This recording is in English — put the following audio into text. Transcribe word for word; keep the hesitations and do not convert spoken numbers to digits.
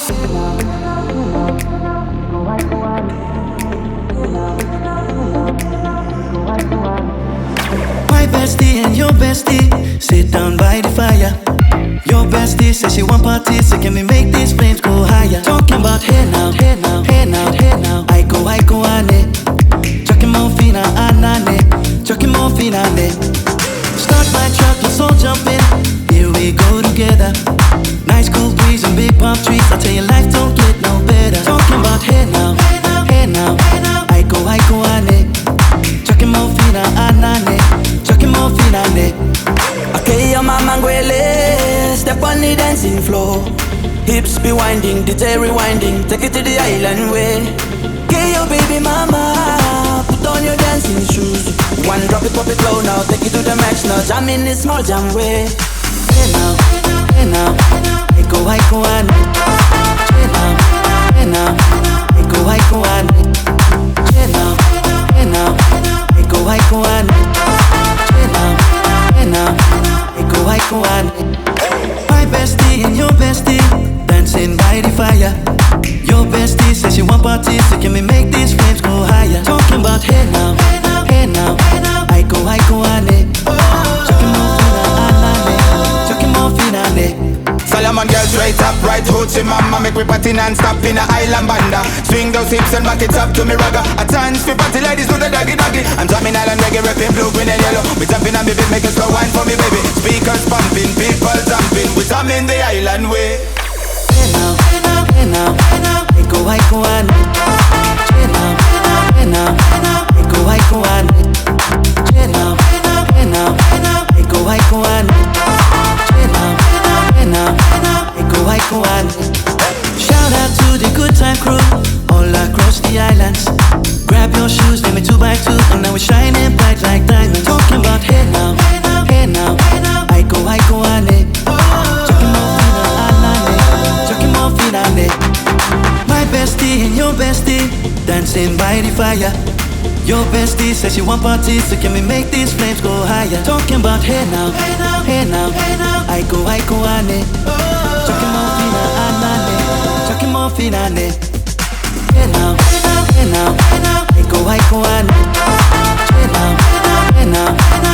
My bestie and your bestie sit down by the fire. Your bestie says she want parties, so can we make these flames go higher? Talking about hey now, hey now, hey now, hey now. I go, I go, ane. Chucking more fina, anane. Chucking more fina, ane. Start my truck, let's all jump in. Here we go together. Nice cool breeze and big palm trees. I tell you, life don't get no better. Talking about hey now, hey now, hey now, hey now. I go, I go, ane. Chucking more fina, anane. Chucking more fina, ane. Okay, your mama ngwele, step on the dancing floor. Hips be winding, D J rewinding, take it to the island way. Okay, your baby mama, put on your dancing shoes. One drop it, pop it low now, take it to the max now. Jam in this small jam way. Hey now, hey now, I go, I go, ane. Hey now, hey now, I go, I go, ane. Hey now, hey now, I go, I go, ane. Hey now, hey now, I go, I go, ane. My bestie and your bestie dancing by the fire. Your bestie says she want parties, so can we make these flames go higher? Talking about hey now, hey now, I go, I go, ane. Chucking more fina, anane. Chucking more fina, ane. Solomon girls right up, right hoochie mama. Make me party non-stop in a island banda. Swing those hips and back it up to me ragga. A chance for party ladies do the doggy doggy. I'm drumming island reggae, rapping blue, green and yellow. We jumping on me beat, make it slow wine for me baby. Speakers pumping, people jumping. We drumming the island way. Hey now, hey now, hey now, hey now. I go, I go, ane. Hey now, hey now, hey now. I go, I go, ane. Hey now, hey now, hey now, hey now. I go, I go, ane. Hey now, hey now, hey now. I go, I go, ane. Shout out to the good time crew all across the islands. Grab your shoes, let me two by two, and now we're shining bright like diamonds. Talking about hey now, hey now, hey now, hey now. I go, I go, ane. Chucking more fina, anane. Chucking more fina, ane. My bestie and your bestie dancing by the fire. Your bestie says she want parties, so can we make these flames go higher? Talking about hey now, hey now, hey now, hey now. I go, I go, ane. Chucking more fina, anane. Chucking more fina, ane. Hey now, hey now, hey now, hey now. I go, I go, ane. Hey now, hey now, hey now, hey now.